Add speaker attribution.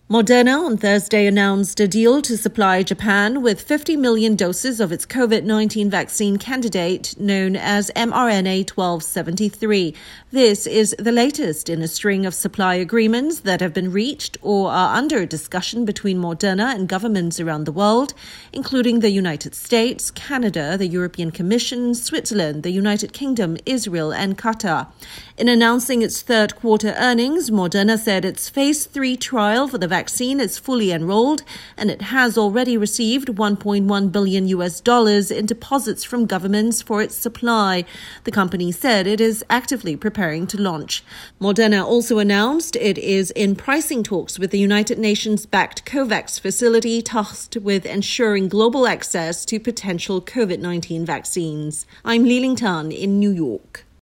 Speaker 1: Moderna on Thursday announced a deal to supply Japan with 50 million doses of its COVID-19 vaccine candidate known as mRNA-1273. This is the latest in a string of supply agreements that have been reached or are under discussion between Moderna and governments around the world, including the United States, Canada, the European Commission, Switzerland, the United Kingdom, Israel, and Qatar. In announcing its third quarter earnings, Moderna said its phase 3 trial for the vaccine is fully enrolled and it has already received $1.1 billion in deposits from governments for its supply. The company said it is actively preparing to launch. Moderna also announced it is in pricing talks with the United Nations-backed COVAX facility tasked with ensuring global access to potential COVID-19 vaccines. I'm Li Ling Tan in New York.